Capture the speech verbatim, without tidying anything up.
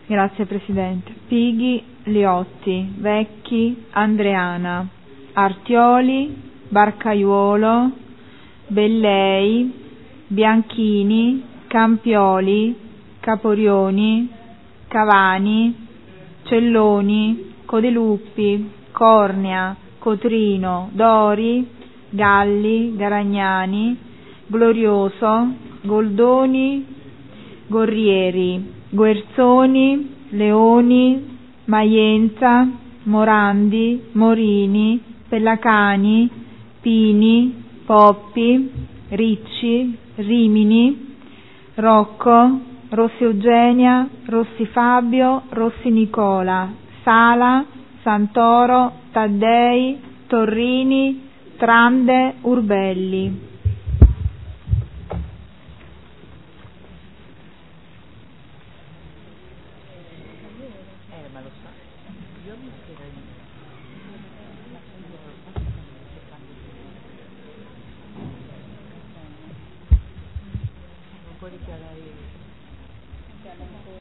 Grazie Presidente. Pighi, Liotti, Vecchi, Andreana, Artioli, Barcaiuolo, Bellei, Bianchini, Campioli, Caporioni, Cavani, Celloni, Codeluppi, Cornea, Cotrino, Dori, Galli, Garagnani, Glorioso, Goldoni, Gorrieri, Guerzoni, Leoni, Maienza, Morandi, Morini, Pellacani, Pini, Poppi, Ricci, Rimini, Rocco, Rossi Eugenia, Rossi Fabio, Rossi Nicola, Sala, Santoro, Taddei, Torrini, Trande, Urbelli. Eh, ma lo sa, io mi spiego. Non può dichiarare